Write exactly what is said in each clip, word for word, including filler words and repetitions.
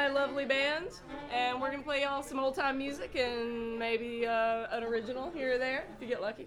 lovely band, and we're gonna play y'all some old time music and maybe uh, an original here or there if you get lucky.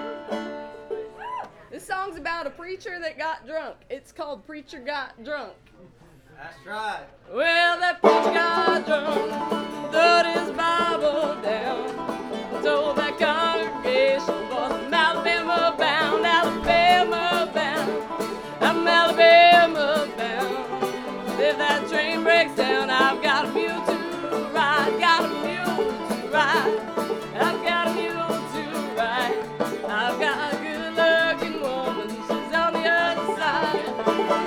This song's about a preacher that got drunk. It's called Preacher Got Drunk. That's right. Well, that preacher got drunk, threw his Bible down, told that congregation, boys, I'm Alabama bound, Alabama bound, I'm Alabama bound. If that train breaks down, I've got a mule to ride, got a mule to ride, I've got a mule to ride, I've got a good-looking woman, she's on the other side.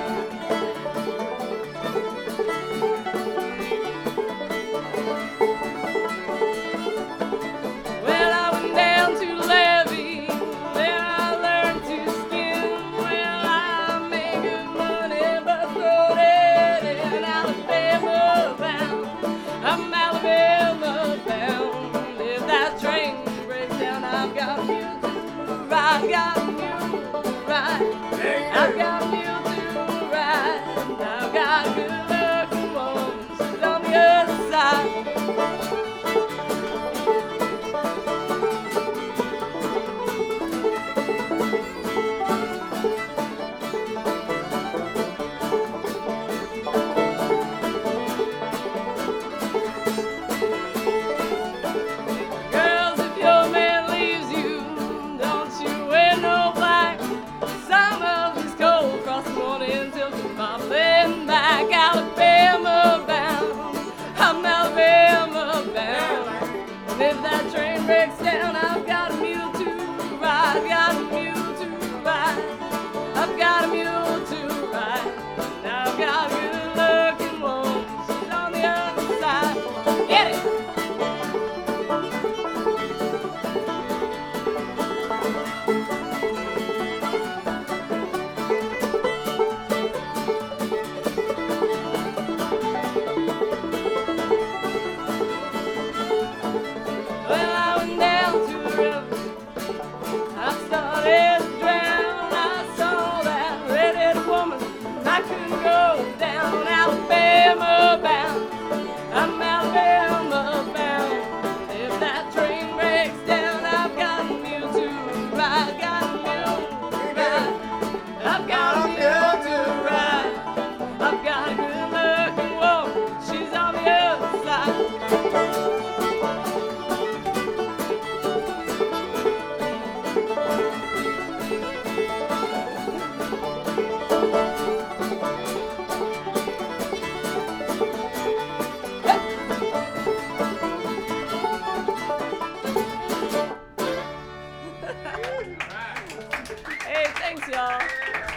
I've got a mule to ride. I've got a mule to ride. I've got a good-looking woman. She's on the other side. Alabama bound, I'm Alabama bound. If that train breaks down, I've got a mule to ride, got a mule to ride, I've got a mule to ride. Now I've got a good-looking woman, she's on the other side. Get it! Alabama bound, I'm Alabama bound. If that train breaks down, I've got a mule to ride, got a mule to ride, I've got a mule to ride, I've got a good-looking woman, she's on the other side. Y'all.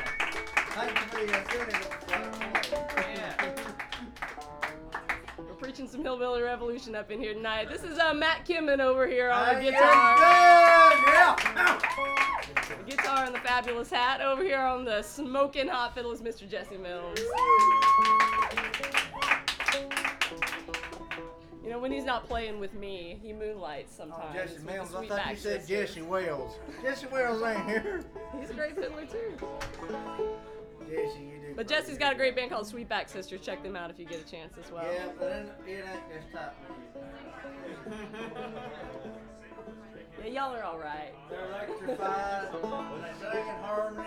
We're preaching some Hillbilly Revolution up in here tonight. This is uh, Matt Kimman over here on the guitar. Yeah. The guitar and the fabulous hat. Over here on the smoking hot fiddle is Mister Jesse Mills. You know, when he's not playing with me, he moonlights sometimes. Oh, Jesse Mills, I thought thought you said sisters. Jesse Wells. Jesse Wells ain't here. He's a great fiddler too. Jesse, you do. But Jesse's got a great band called Sweetback Sisters. Check them out if you get a chance as well. Yeah, but it ain't this type of Yeah, y'all are all right. They're electrified. When they sing and harmony.